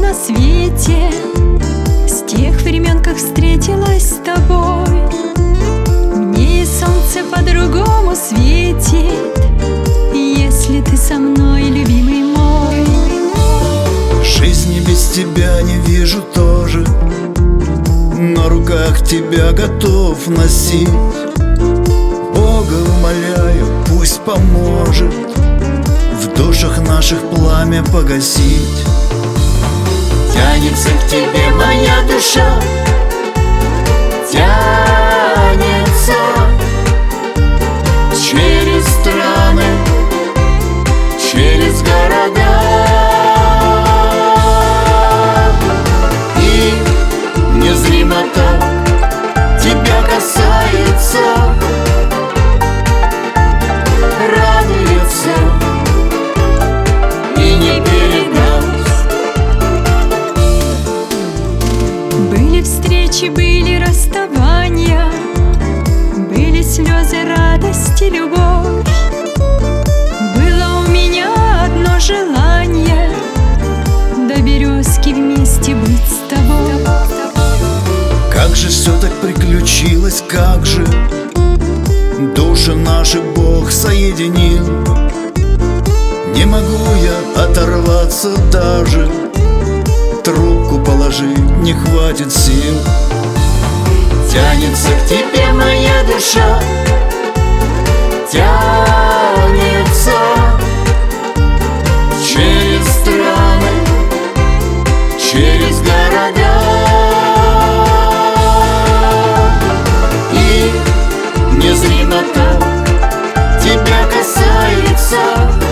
на свете, с тех времен, как встретилась с тобой. Мне и солнце по-другому светит, если ты со мной, любимый мой. Жизни без тебя не вижу тоже, на руках тебя готов носить. Бога умоляю, пусть поможет в душах наших пламя погасить. Тянется к тебе моя душа, тянется через страны, через города. И незримо так тебя касается, радуется и не передать. Были встречи, были расставания, были слезы, радость и любовь. Было у меня одно желание — до березки вместе быть с тобой. Как же все так приключилось, как же души наши Бог соединил. Не могу я оторваться даже, трубку положить не хватит сил. Тянется к тебе моя душа, тянется через страны, через города. И незримо так тебя касается,